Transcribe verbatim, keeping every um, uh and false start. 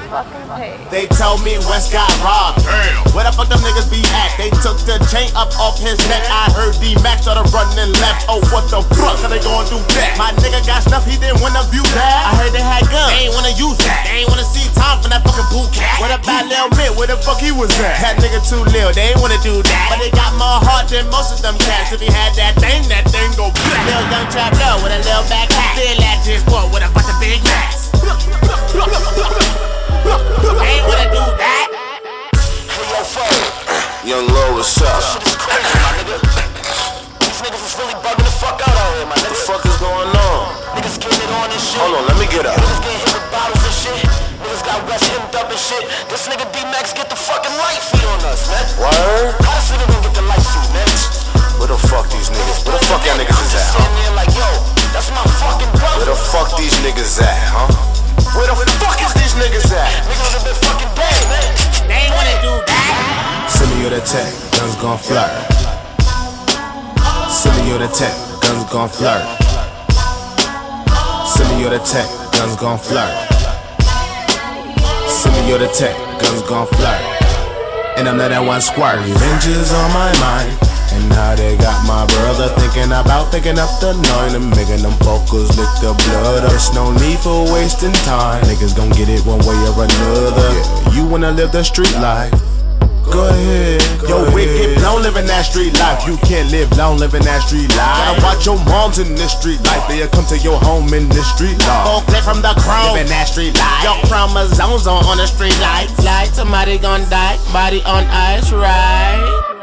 fucking page. They told me West got robbed. Damn. Where the fuck them niggas be at? They took the chain up off his neck. I heard D-Max started running left. Oh, what the fuck are they gonna do that? My nigga got stuff, he didn't wanna view that. I heard they had guns, they ain't wanna use that. They ain't wanna see Tom from that fucking boot cat. What about Lil Mitt? Where the fuck he was at? That nigga too lil, they ain't wanna do that. But they got more heart than most of them cats. If he had that thing, that thing go black. Lil young trap low with a little back hat. Still at this boy with a bunch of big max. They ain't wanna do that. Young Lo, what's up? Shit is crazy, my nigga. These niggas is really bugging the fuck out out here, my nigga. What the fuck is going on? Niggas getting it on and shit. Hold on, let me get up. Niggas getting hit with bottles and shit. Niggas got West hemmed up and shit. This nigga D-Max get the fucking light feed on us, man. Word? How this nigga gonna get the light feed, man? Where the fuck these niggas? Where the fuck y'all niggas is at, huh? Standing there like, yo, that's my fucking brother. Where the fuck these niggas at, huh? Where the fuck is these niggas at? Niggas have been fucking dead, man. They ain't wanna do that. Send me your tech, guns gon' flirt. Send me your tech, guns gon' flirt. Send me your tech, guns gon' flirt. Send me your tech, guns gon' flirt. And I'm not that one squirt. Revenge is on my mind. And now they got my brother thinking about picking up the nine and making them focus lick the blood. There's no need for wasting time. Niggas gon' get it one way or another. Yeah, you wanna live the street life? Go ahead. Yo, wicked, don't live in that street life. You can't live long living that street life. Gotta watch your moms in this street life. They'll come to your home in this street life. Go clip from the chrome, living that street life. Your chromosomes on on the street life. Like somebody gon' die, body on ice, right?